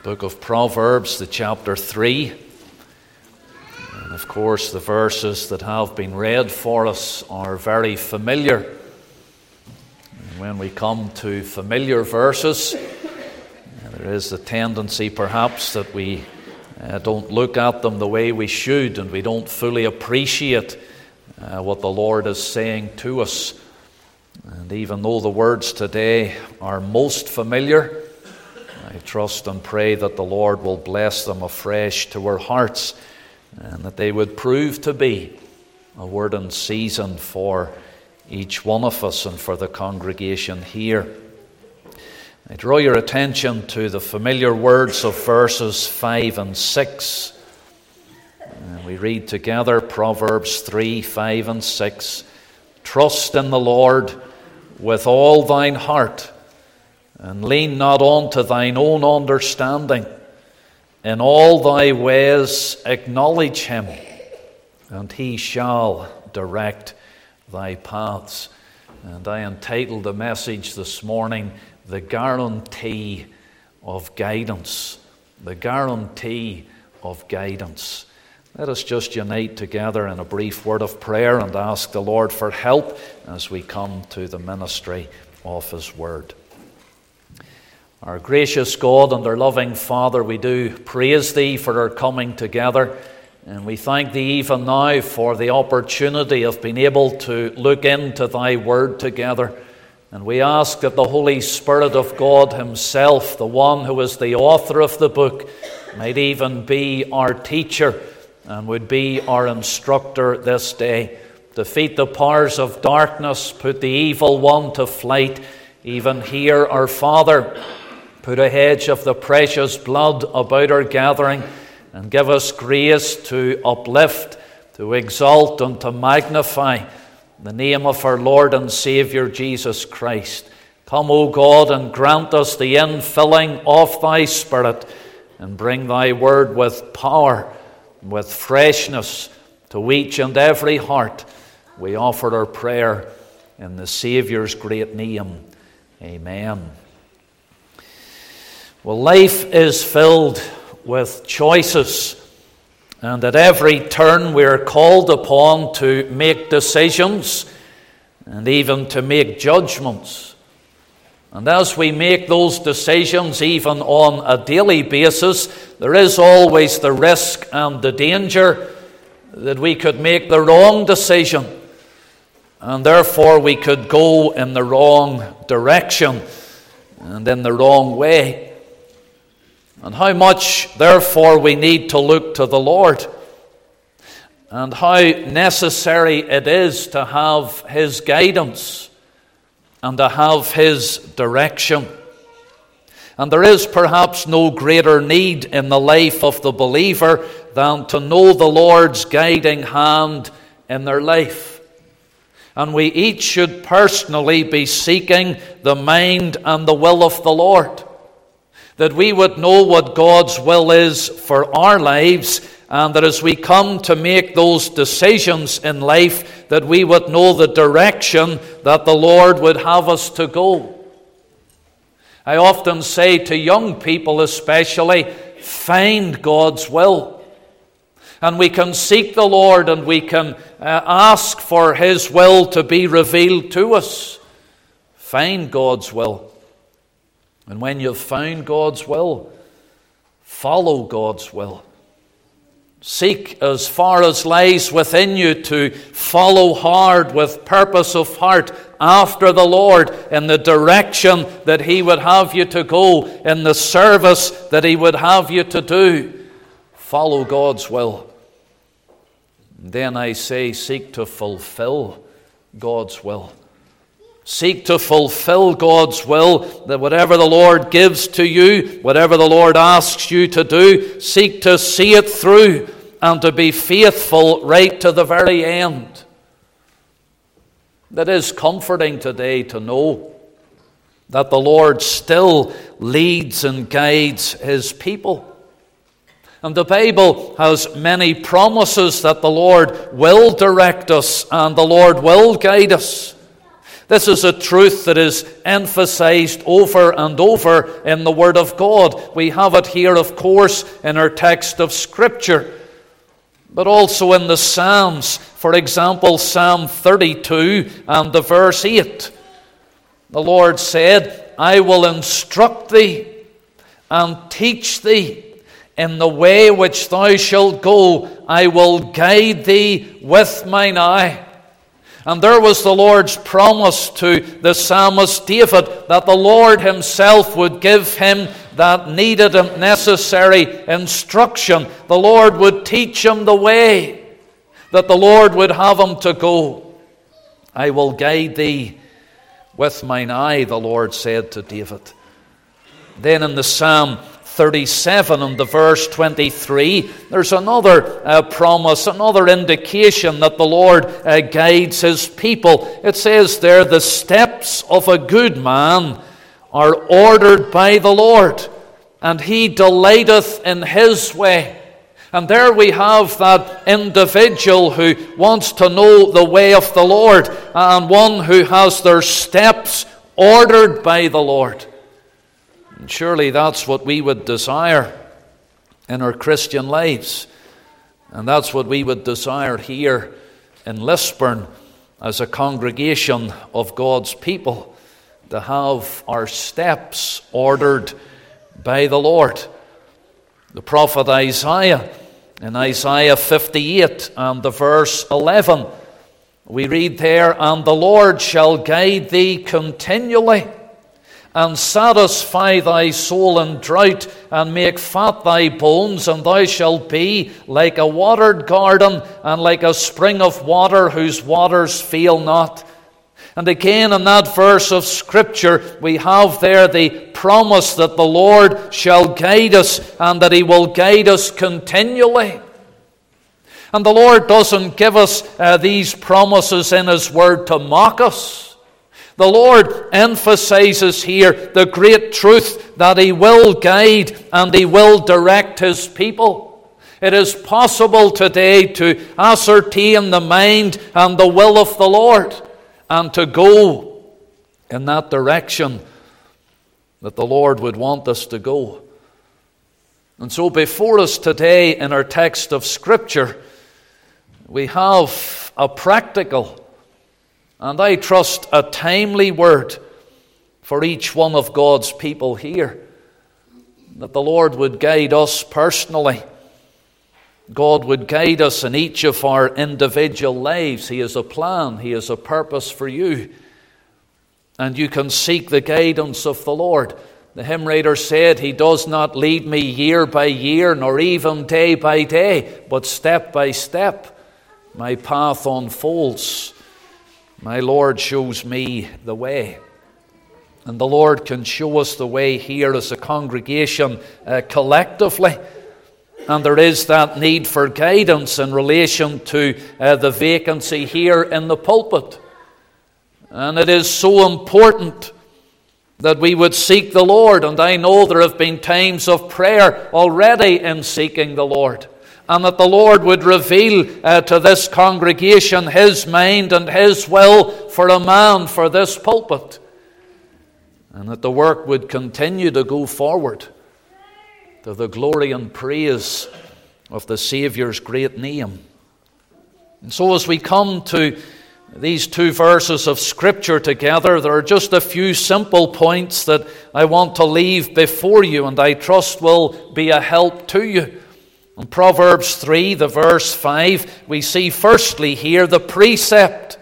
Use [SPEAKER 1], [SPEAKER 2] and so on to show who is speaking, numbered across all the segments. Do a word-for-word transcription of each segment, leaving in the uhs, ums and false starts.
[SPEAKER 1] book of Proverbs, the chapter three. And of course, the verses that have been read for us are very familiar. And when we come to familiar verses, there is a tendency perhaps that we uh, don't look at them the way we should, and we don't fully appreciate uh, what the Lord is saying to us. And even though the words today are most familiar, I trust and pray that the Lord will bless them afresh to our hearts, and that they would prove to be a word in season for each one of us and for the congregation here. I draw your attention to the familiar words of verses five and six. And we read together Proverbs three, five and six. Trust in the Lord with all thine heart, and lean not on to thine own understanding. In all thy ways acknowledge him, and he shall direct thy paths. And I entitled the message this morning, The Guarantee of Guidance. The Guarantee of Guidance. Let us just unite together in a brief word of prayer and ask the Lord for help as we come to the ministry of his word. Our gracious God and our loving Father, we do praise thee for our coming together, and we thank thee even now for the opportunity of being able to look into thy word together. And we ask that the Holy Spirit of God himself, the one who is the author of the book, might even be our teacher and would be our instructor this day. Defeat the powers of darkness, put the evil one to flight. Even here, our Father, put a hedge of the precious blood about our gathering, and give us grace to uplift, to exalt, and to magnify the name of our Lord and Saviour Jesus Christ. Come, O God, and grant us the infilling of thy Spirit, and bring thy word with power, with freshness to each and every heart. We offer our prayer in the Saviour's great name. Amen. Well, life is filled with choices, and at every turn we are called upon to make decisions and even to make judgments. And as we make those decisions, even on a daily basis, there is always the risk and the danger that we could make the wrong decision, and therefore we could go in the wrong direction and in the wrong way. And how much, therefore, we need to look to the Lord, and how necessary it is to have his guidance and to have his direction. And there is perhaps no greater need in the life of the believer than to know the Lord's guiding hand in their life. And we each should personally be seeking the mind and the will of the Lord, that we would know what God's will is for our lives, and that as we come to make those decisions in life, that we would know the direction that the Lord would have us to go. I often say to young people especially, find God's will. And we can seek the Lord, and we can uh, ask for his will to be revealed to us. Find God's will. And when you've found God's will, follow God's will. Seek as far as lies within you to follow hard with purpose of heart after the Lord in the direction that he would have you to go, in the service that he would have you to do. Follow God's will. And then I say, seek to fulfill God's will. Seek to fulfill God's will, that whatever the Lord gives to you, whatever the Lord asks you to do, seek to see it through and to be faithful right to the very end. That is comforting today to know that the Lord still leads and guides his people. And the Bible has many promises that the Lord will direct us and the Lord will guide us. This is a truth that is emphasized over and over in the Word of God. We have it here, of course, in our text of Scripture, but also in the Psalms. For example, Psalm thirty-two and the verse eight. The Lord said, I will instruct thee and teach thee in the way which thou shalt go. I will guide thee with mine eye. And there was the Lord's promise to the psalmist David that the Lord himself would give him that needed and necessary instruction. The Lord would teach him the way that the Lord would have him to go. I will guide thee with mine eye, the Lord said to David. Then in the Psalm thirty-seven and the verse twenty-three, there's another uh, promise, another indication that the Lord uh, guides his people. It says there, the steps of a good man are ordered by the Lord, and he delighteth in his way. And there we have that individual who wants to know the way of the Lord, and one who has their steps ordered by the Lord. And surely that's what we would desire in our Christian lives. And that's what we would desire here in Lisburn as a congregation of God's people, to have our steps ordered by the Lord. The prophet Isaiah, in Isaiah fifty-eight and the verse eleven, we read there, and the Lord shall guide thee continually, and satisfy thy soul in drought, and make fat thy bones, and thou shalt be like a watered garden, and like a spring of water whose waters fail not. And again in that verse of Scripture, we have there the promise that the Lord shall guide us, and that he will guide us continually. And the Lord doesn't give us uh, these promises in his word to mock us. The Lord emphasizes here the great truth that he will guide and he will direct his people. It is possible today to ascertain the mind and the will of the Lord, and to go in that direction that the Lord would want us to go. And so before us today in our text of Scripture, we have a practical, and I trust a timely word for each one of God's people here, that the Lord would guide us personally. God would guide us in each of our individual lives. He has a plan. He has a purpose for you. And you can seek the guidance of the Lord. The hymn writer said, he does not lead me year by year, nor even day by day, but step by step my path unfolds. My Lord shows me the way. And the Lord can show us the way here as a congregation uh, collectively. And there is that need for guidance in relation to uh, the vacancy here in the pulpit. And it is so important that we would seek the Lord. And I know there have been times of prayer already in seeking the Lord. And that the Lord would reveal uh, to this congregation his mind and his will for a man for this pulpit. And that the work would continue to go forward to the glory and praise of the Saviour's great name. And so as we come to these two verses of Scripture together, there are just a few simple points that I want to leave before you, and I trust will be a help to you. In Proverbs three, the verse five, we see firstly here the precept.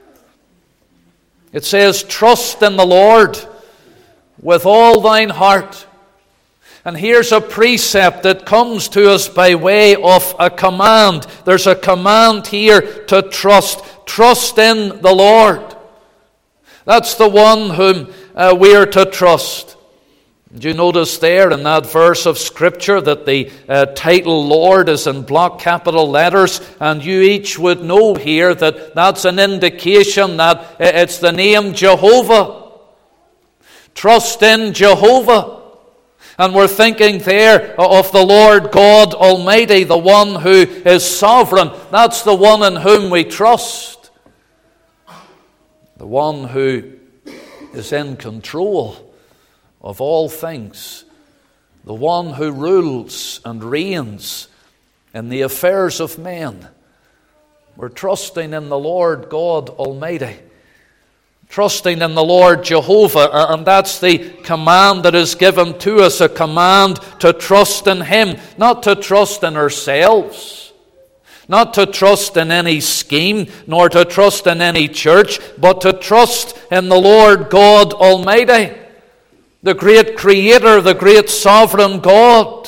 [SPEAKER 1] It says, trust in the Lord with all thine heart. And here's a precept that comes to us by way of a command. There's a command here to trust. Trust in the Lord. That's the one whom uh, we are to trust. Do you notice there in that verse of Scripture that the uh, title Lord is in block capital letters, and you each would know here that that's an indication that it's the name Jehovah. Trust in Jehovah. And we're thinking there of the Lord God Almighty, the one who is sovereign. That's the one in whom we trust. the one who is in control of all things, the one who rules and reigns in the affairs of men. We're trusting in the Lord God Almighty, trusting in the Lord Jehovah, and that's the command that is given to us, a command to trust in Him, not to trust in ourselves, not to trust in any scheme, nor to trust in any church, but to trust in the Lord God Almighty, the great Creator, the great Sovereign God.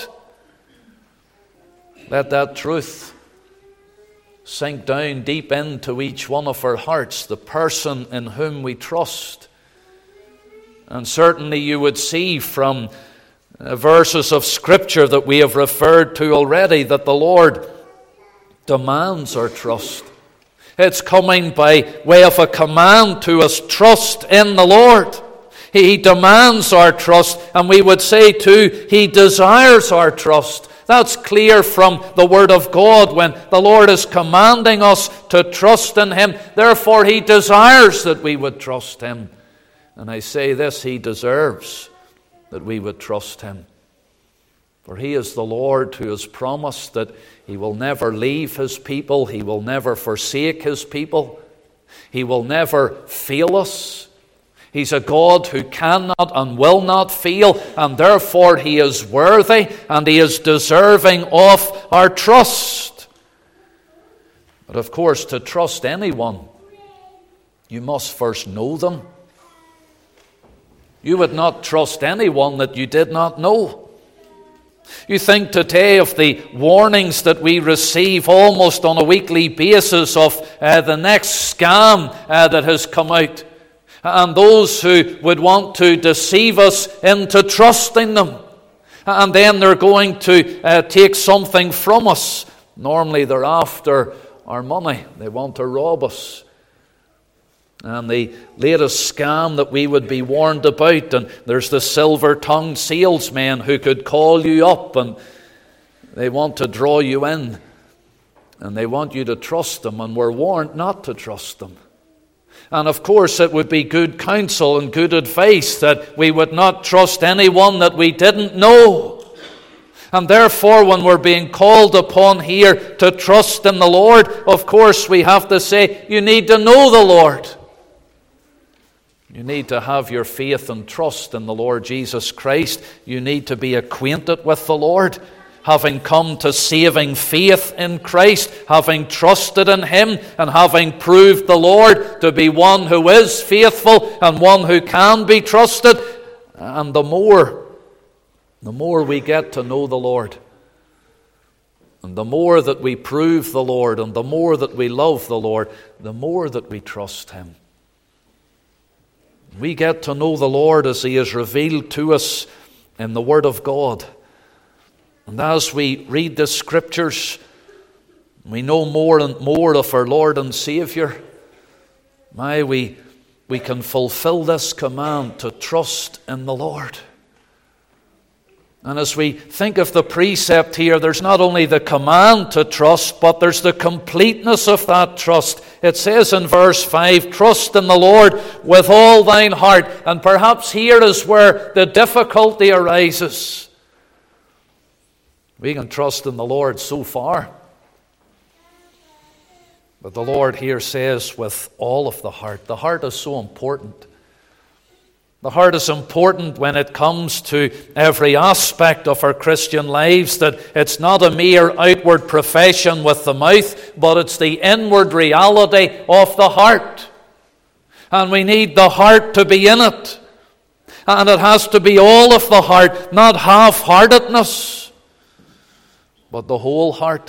[SPEAKER 1] Let that truth sink down deep into each one of our hearts, the person in whom we trust. And certainly you would see from uh, verses of Scripture that we have referred to already that the Lord demands our trust. It's coming by way of a command to us, trust in the Lord. He demands our trust, and we would say too, He desires our trust. That's clear from the Word of God when the Lord is commanding us to trust in Him. Therefore, He desires that we would trust Him. And I say this, He deserves that we would trust Him. For He is the Lord who has promised that He will never leave His people. He will never forsake His people. He will never fail us. He's a God who cannot and will not fail, and therefore He is worthy and He is deserving of our trust. But of course, to trust anyone, you must first know them. You would not trust anyone that you did not know. You think today of the warnings that we receive almost on a weekly basis of uh, the next scam uh, that has come out. And those who would want to deceive us into trusting them. And then they're going to uh, take something from us. Normally they're after our money. They want to rob us. And the latest scam that we would be warned about, and there's the silver-tongued salesman who could call you up and they want to draw you in. And they want you to trust them, and we're warned not to trust them. And of course it would be good counsel and good advice that we would not trust anyone that we didn't know. And therefore when we're being called upon here to trust in the Lord, of course we have to say, you need to know the Lord. You need to have your faith and trust in the Lord Jesus Christ. You need to be acquainted with the Lord, having come to saving faith in Christ, having trusted in Him, and having proved the Lord to be one who is faithful and one who can be trusted. And the more, the more we get to know the Lord, and the more that we prove the Lord, and the more that we love the Lord, the more that we trust Him. We get to know the Lord as He is revealed to us in the Word of God. And as we read the Scriptures, we know more and more of our Lord and Saviour. My, we, we can fulfill this command to trust in the Lord. And as we think of the precept here, there's not only the command to trust, but there's the completeness of that trust. It says in verse five, trust in the Lord with all thine heart. And perhaps here is where the difficulty arises. We can trust in the Lord so far. But the Lord here says with all of the heart. The heart is so important. The heart is important when it comes to every aspect of our Christian lives, that it's not a mere outward profession with the mouth, but it's the inward reality of the heart. And we need the heart to be in it. And it has to be all of the heart, not half-heartedness, but the whole heart.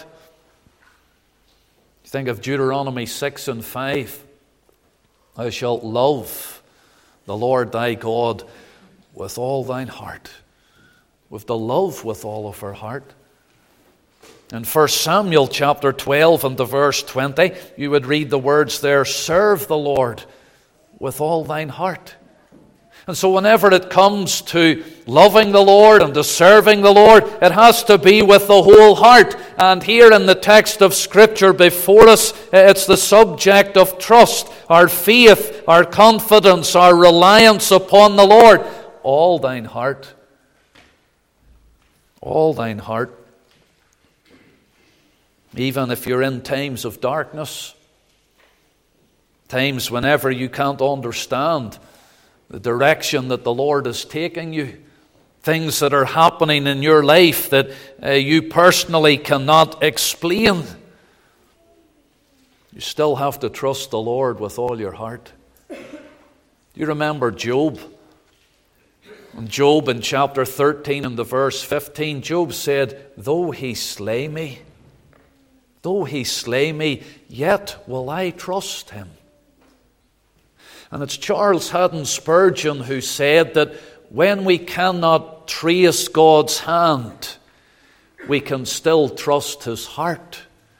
[SPEAKER 1] You think of Deuteronomy six and five. Thou shalt love the Lord thy God with all thine heart. With the love with all of our heart. In First Samuel chapter twelve and the verse twenty, you would read the words there, serve the Lord with all thine heart. And so whenever it comes to loving the Lord and to serving the Lord, it has to be with the whole heart. And here in the text of Scripture before us, it's the subject of trust, our faith, our confidence, our reliance upon the Lord. All thine heart. All thine heart. Even if you're in times of darkness, times whenever you can't understand the direction that the Lord is taking you, things that are happening in your life that uh, you personally cannot explain, you still have to trust the Lord with all your heart. You remember Job? And Job in chapter thirteen and the verse fifteen, Job said, "Though he slay me, though he slay me, yet will I trust him." And it's Charles Haddon Spurgeon who said that when we cannot trace God's hand, we can still trust His heart.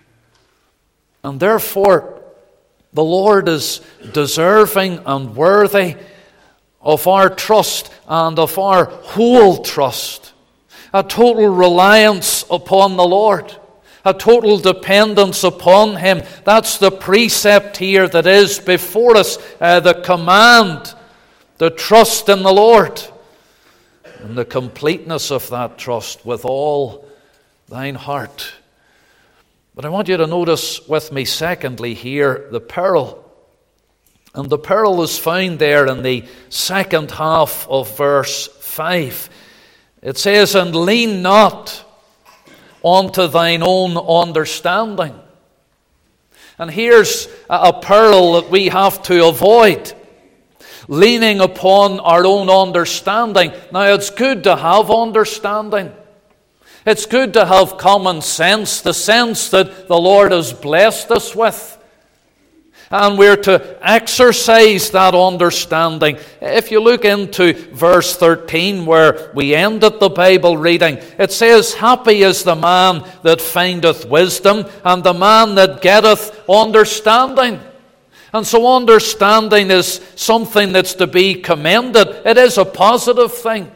[SPEAKER 1] And therefore, the Lord is deserving and worthy of our trust and of our whole trust. A total reliance upon the Lord. A total dependence upon Him. That's the precept here that is before us. Uh, the command, the trust in the Lord. And the completeness of that trust with all thine heart. But I want you to notice with me secondly here the peril. And the peril is found there in the second half of verse five. It says, "And lean not unto thine own understanding." And here's a peril that we have to avoid. Leaning upon our own understanding. Now, it's good to have understanding. It's good to have common sense, the sense that the Lord has blessed us with. And we're to exercise that understanding. If you look into verse thirteen, where we ended the Bible reading, it says, "Happy is the man that findeth wisdom, and the man that getteth understanding." And so understanding is something that's to be commended. It is a positive thing.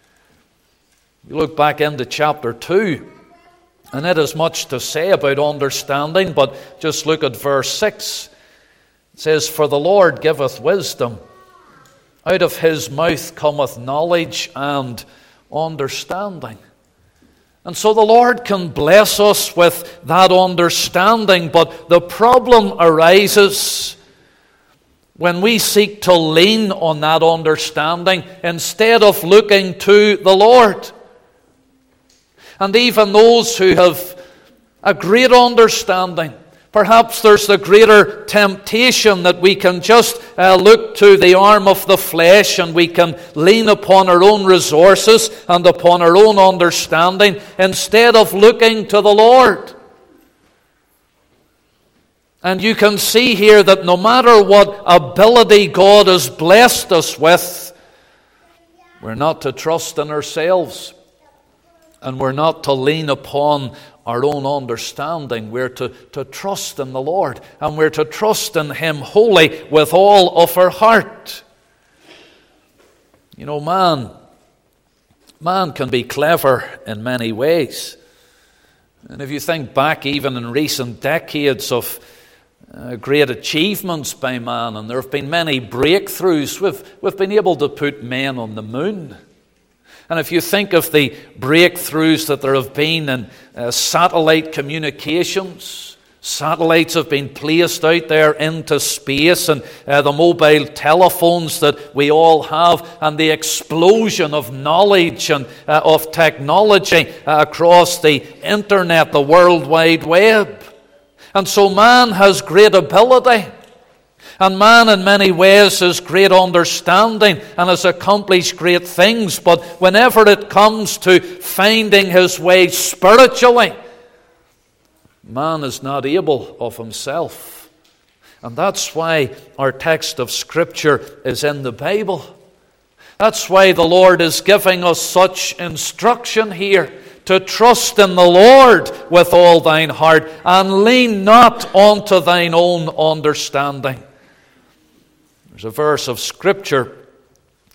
[SPEAKER 1] You look back into chapter two, and it has much to say about understanding, but just look at verse six. It says, "For the Lord giveth wisdom. Out of His mouth cometh knowledge and understanding." And so the Lord can bless us with that understanding, but the problem arises when we seek to lean on that understanding instead of looking to the Lord. And even those who have a great understanding, perhaps there's the greater temptation that we can just uh, look to the arm of the flesh and we can lean upon our own resources and upon our own understanding instead of looking to the Lord. And you can see here that no matter what ability God has blessed us with, we're not to trust in ourselves. And we're not to lean upon our own understanding. We're to, to trust in the Lord. And we're to trust in Him wholly with all of our heart. You know, man, man can be clever in many ways. And if you think back even in recent decades of uh, great achievements by man, and there have been many breakthroughs, we've, we've been able to put men on the moon. And if you think of the breakthroughs that there have been in uh, satellite communications, satellites have been placed out there into space, and uh, the mobile telephones that we all have, and the explosion of knowledge and uh, of technology uh, across the internet, the World Wide Web. And so man has great ability. And man in many ways has great understanding and has accomplished great things. But whenever it comes to finding his way spiritually, man is not able of himself. And that's why our text of Scripture is in the Bible. That's why the Lord is giving us such instruction here. To trust in the Lord with all thine heart and lean not unto thine own understanding. There's a verse of Scripture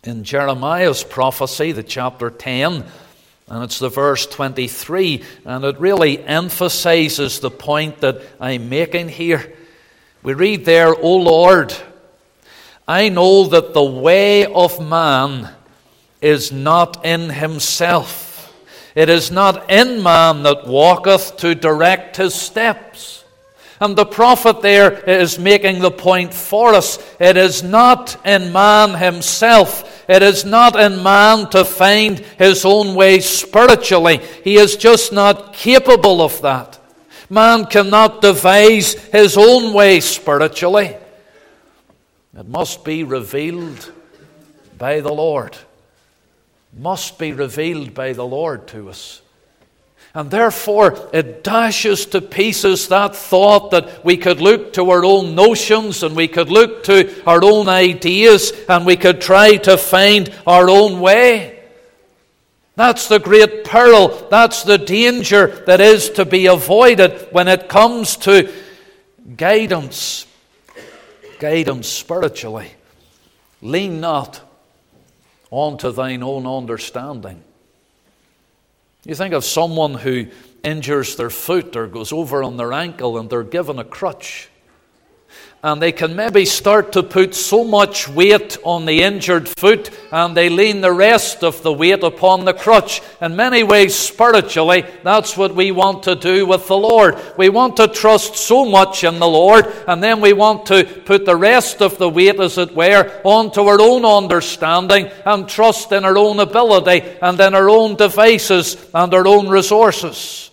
[SPEAKER 1] in Jeremiah's prophecy, the chapter ten, and it's the verse twenty-three, and it really emphasizes the point that I'm making here. We read there, O Lord, I know that the way of man is not in himself. It is not in man that walketh to direct his steps. And the prophet there is making the point for us. It is not in man himself. It is not in man to find his own way spiritually. He is just not capable of that. Man cannot devise his own way spiritually. It must be revealed by the Lord. Must be revealed by the Lord to us. And therefore, it dashes to pieces that thought that we could look to our own notions and we could look to our own ideas and we could try to find our own way. That's the great peril. That's the danger that is to be avoided when it comes to guidance. Guidance spiritually. Lean not onto thine own understanding. You think of someone who injures their foot or goes over on their ankle and they're given a crutch. And they can maybe start to put so much weight on the injured foot and they lean the rest of the weight upon the crutch. In many ways, spiritually, that's what we want to do with the Lord. We want to trust so much in the Lord, and then we want to put the rest of the weight, as it were, onto our own understanding and trust in our own ability and in our own devices and our own resources.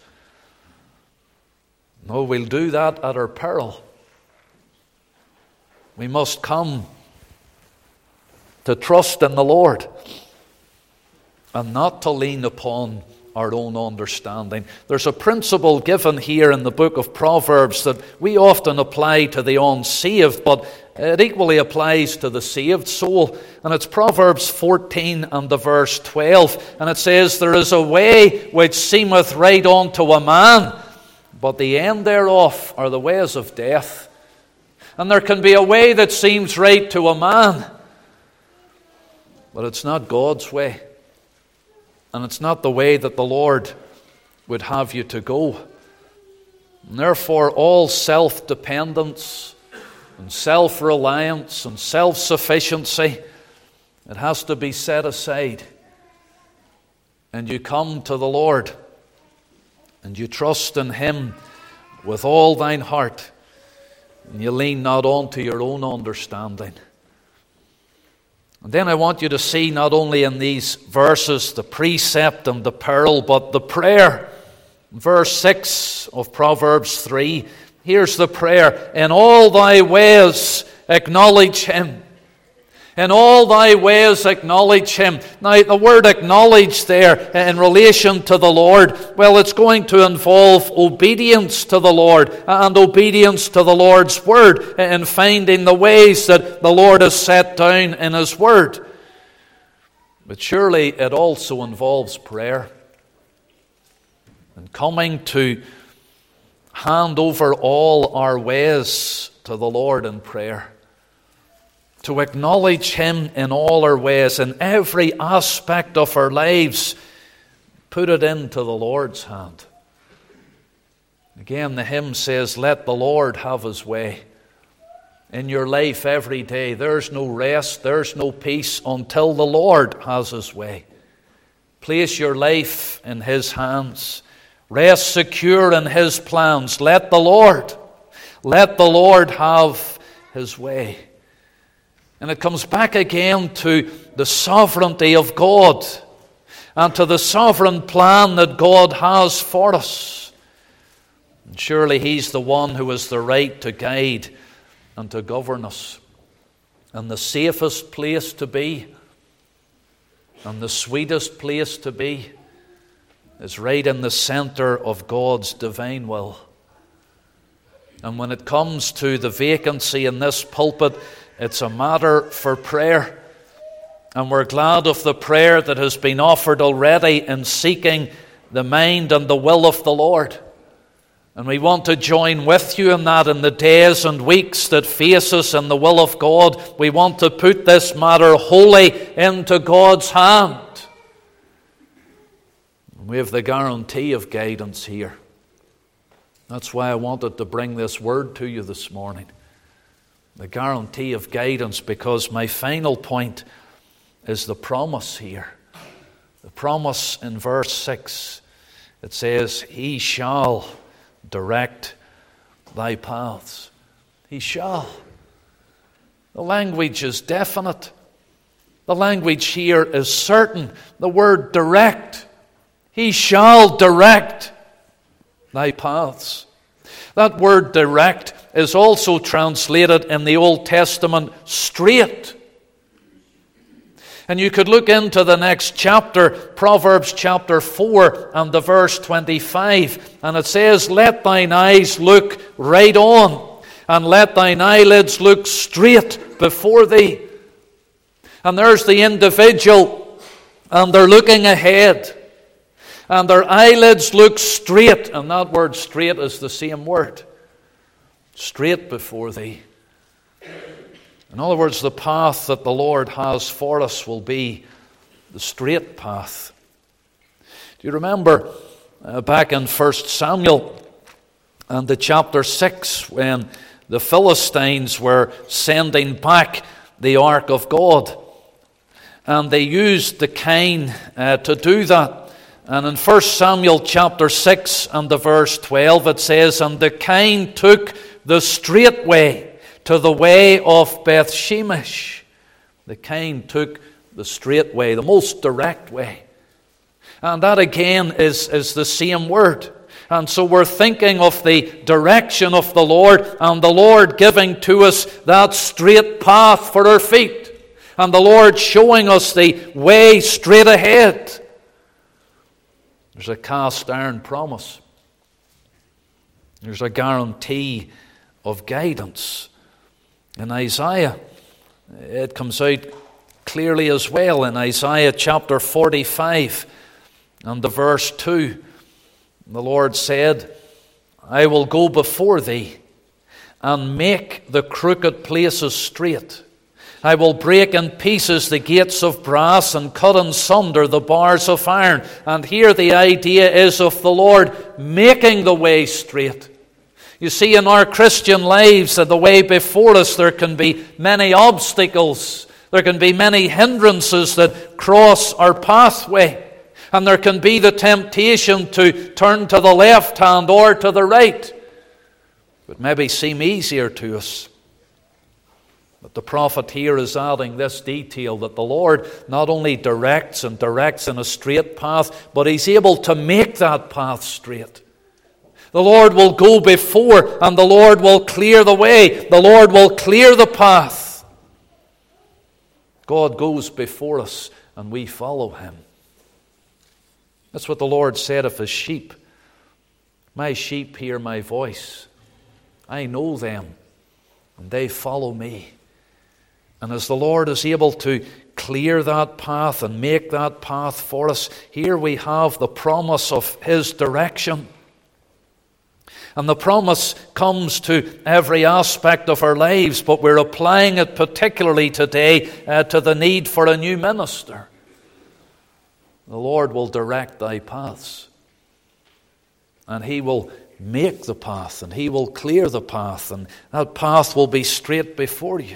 [SPEAKER 1] No, we'll do that at our peril. We must come to trust in the Lord and not to lean upon our own understanding. There's a principle given here in the book of Proverbs that we often apply to the unsaved, but it equally applies to the saved soul. And it's Proverbs fourteen and the verse twelve. And it says, there is a way which seemeth right unto a man, but the end thereof are the ways of death. And there can be a way that seems right to a man, but it's not God's way. And it's not the way that the Lord would have you to go. And therefore, all self-dependence and self-reliance and self-sufficiency, it has to be set aside. And you come to the Lord and you trust in Him with all thine heart. And you lean not onto your own understanding. And then I want you to see not only in these verses the precept and the peril, but the prayer. Verse six of Proverbs three. Here's the prayer. In all thy ways acknowledge Him. In all thy ways acknowledge Him. Now, the word acknowledge there in relation to the Lord, well, it's going to involve obedience to the Lord and obedience to the Lord's word in finding the ways that the Lord has set down in His word. But surely it also involves prayer and coming to hand over all our ways to the Lord in prayer. To acknowledge Him in all our ways, in every aspect of our lives, put it into the Lord's hand. Again, the hymn says, let the Lord have His way. In your life every day, there's no rest, there's no peace until the Lord has His way. Place your life in His hands. Rest secure in His plans. Let the Lord, let the Lord have His way. And it comes back again to the sovereignty of God and to the sovereign plan that God has for us. And surely He's the one who has the right to guide and to govern us. And the safest place to be and the sweetest place to be is right in the center of God's divine will. And when it comes to the vacancy in this pulpit, it's a matter for prayer. And we're glad of the prayer that has been offered already in seeking the mind and the will of the Lord. And we want to join with you in that in the days and weeks that face us in the will of God. We want to put this matter wholly into God's hand. We have the guarantee of guidance here. That's why I wanted to bring this word to you this morning. The guarantee of guidance, because my final point is the promise here. The promise in verse six. It says, He shall direct thy paths. He shall. The language is definite. The language here is certain. The word direct. He shall direct thy paths. That word direct is also translated in the Old Testament straight. And you could look into the next chapter, Proverbs chapter four and the verse twenty-five. And it says, Let thine eyes look right on, and let thine eyelids look straight before thee. And there's the individual, and they're looking ahead. And their eyelids look straight. And that word straight is the same word. Straight before thee. In other words, the path that the Lord has for us will be the straight path. Do you remember uh, back in First Samuel and the chapter six when the Philistines were sending back the ark of God? And they used the cane uh, to do that. And in First Samuel chapter six and the verse twelve it says, And the cane took the straight way to the way of Beth Shemesh. The cane took the straight way, the most direct way. And that again is, is the same word. And so we're thinking of the direction of the Lord, and the Lord giving to us that straight path for our feet. And the Lord showing us the way straight ahead. There's a cast iron promise. There's a guarantee of guidance. In Isaiah, it comes out clearly as well. In Isaiah chapter forty-five and the verse two, the Lord said, I will go before thee and make the crooked places straight. I will break in pieces the gates of brass and cut in sunder the bars of iron. And here the idea is of the Lord making the way straight. You see, in our Christian lives, the way before us, there can be many obstacles. There can be many hindrances that cross our pathway. And there can be the temptation to turn to the left hand or to the right. But maybe seem easier to us. But the prophet here is adding this detail that the Lord not only directs and directs in a straight path, but He's able to make that path straight. The Lord will go before, and the Lord will clear the way. The Lord will clear the path. God goes before us, and we follow Him. That's what the Lord said of His sheep. My sheep hear my voice. I know them, and they follow me. And as the Lord is able to clear that path and make that path for us, here we have the promise of His direction. And the promise comes to every aspect of our lives, but we're applying it particularly today uh, to the need for a new minister. The Lord will direct thy paths. And He will make the path, and He will clear the path, and that path will be straight before you.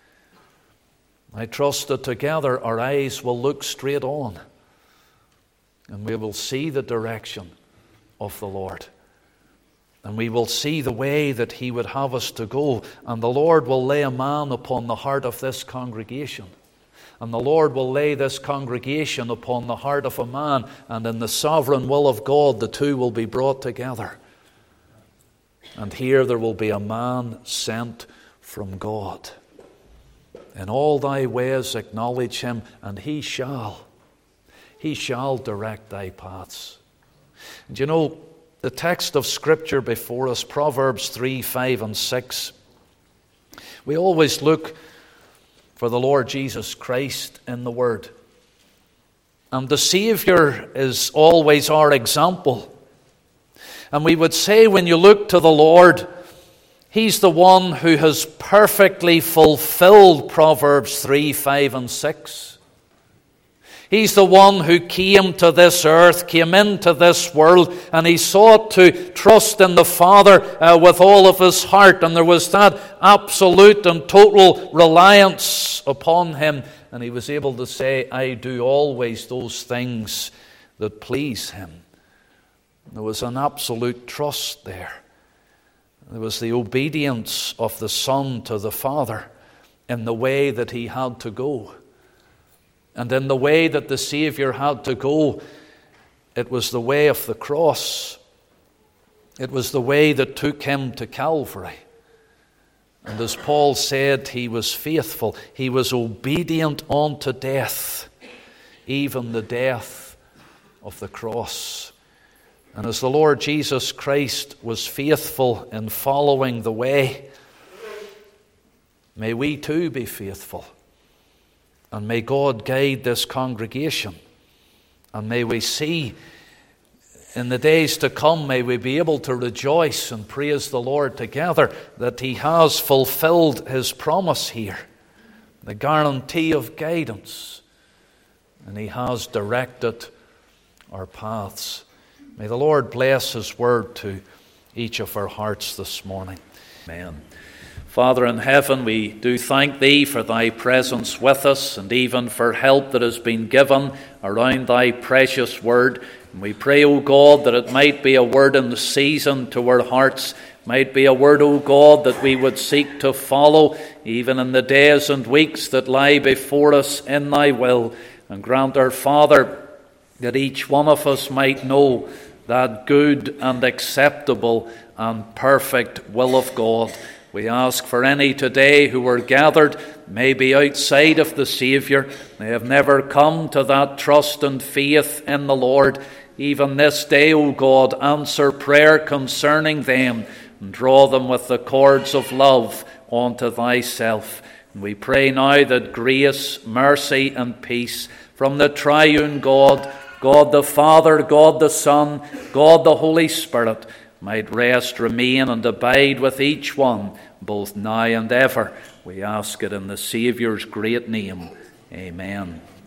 [SPEAKER 1] I trust that together our eyes will look straight on, and we will see the direction of the Lord. And we will see the way that He would have us to go. And the Lord will lay a man upon the heart of this congregation. And the Lord will lay this congregation upon the heart of a man. And in the sovereign will of God, the two will be brought together. And here there will be a man sent from God. In all thy ways acknowledge Him, and He shall. He shall direct thy paths. And you know, the text of Scripture before us, Proverbs three, five and six, we always look for the Lord Jesus Christ in the Word. And the Saviour is always our example. And we would say when you look to the Lord, He's the one who has perfectly fulfilled Proverbs three, five, and six. He's the one who came to this earth, came into this world, and He sought to trust in the Father uh, with all of His heart. And there was that absolute and total reliance upon Him. And He was able to say, I do always those things that please Him. There was an absolute trust there. There was the obedience of the Son to the Father in the way that He had to go. And in the way that the Savior had to go, it was the way of the cross. It was the way that took Him to Calvary. And as Paul said, He was faithful. He was obedient unto death, even the death of the cross. And as the Lord Jesus Christ was faithful in following the way, may we too be faithful. And may God guide this congregation. And may we see in the days to come, may we be able to rejoice and praise the Lord together that He has fulfilled His promise here, the guarantee of guidance, and He has directed our paths. May the Lord bless His word to each of our hearts this morning. Amen. Father in heaven, we do thank Thee for Thy presence with us, and even for help that has been given around Thy precious word. And we pray, O God, that it might be a word in the season to our hearts, might be a word, O God, that we would seek to follow, even in the days and weeks that lie before us in Thy will. And grant our Father that each one of us might know that good and acceptable and perfect will of God. We ask for any today who are gathered, maybe outside of the Saviour. They have never come to that trust and faith in the Lord. Even this day, O God, answer prayer concerning them and draw them with the cords of love unto Thyself. And we pray now that grace, mercy, and peace from the triune God, God the Father, God the Son, God the Holy Spirit, might rest, remain, and abide with each one, both now and ever. We ask it in the Saviour's great name. Amen.